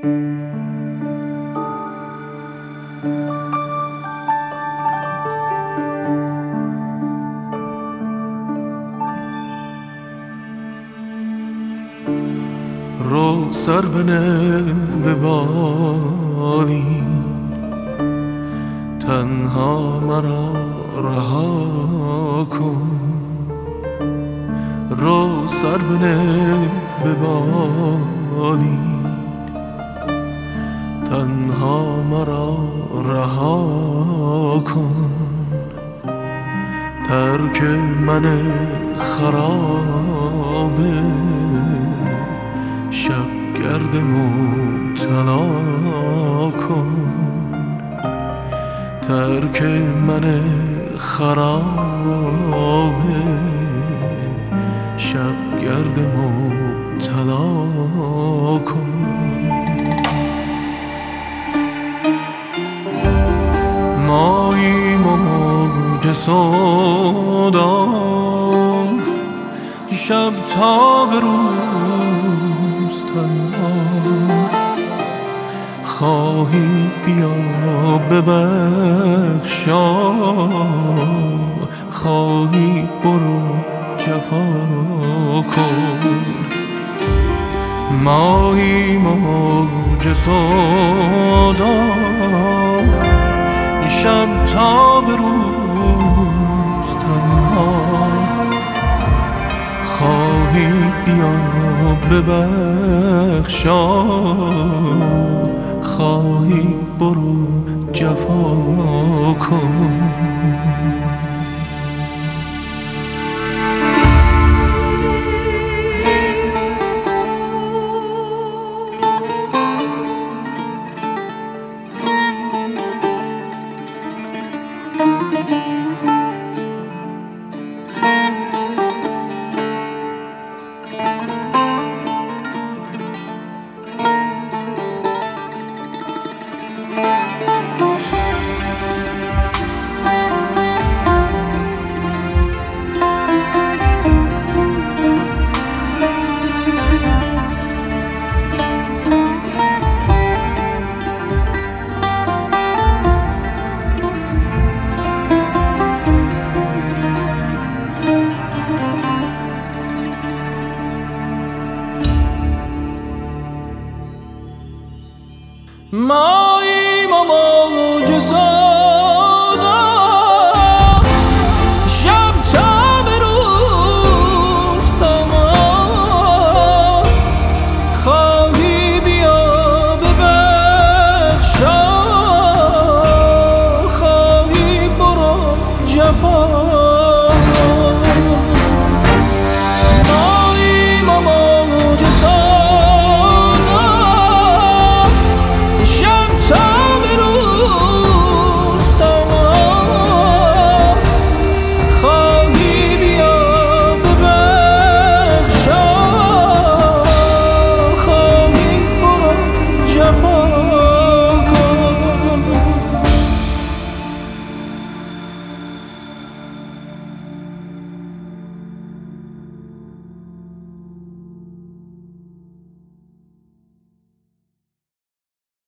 رو سر بنه به بالین، تنها مرا رها کن. رو سر بنه به بالین، تنها مرا رها کن. ترک من خرابه، شبگرد مبتلا کن. ترک من خرابه، شبگرد مبتلا کن. ماییم و موج سودا، شب تا به روز تنها. خواهی بیا ببخشا، خواهی برو جفا کن. ماییم و موج سودا، شب تا به روز تنها. خواهی بیا ببخشا، خواهی برو جفا کن. ماییم و موج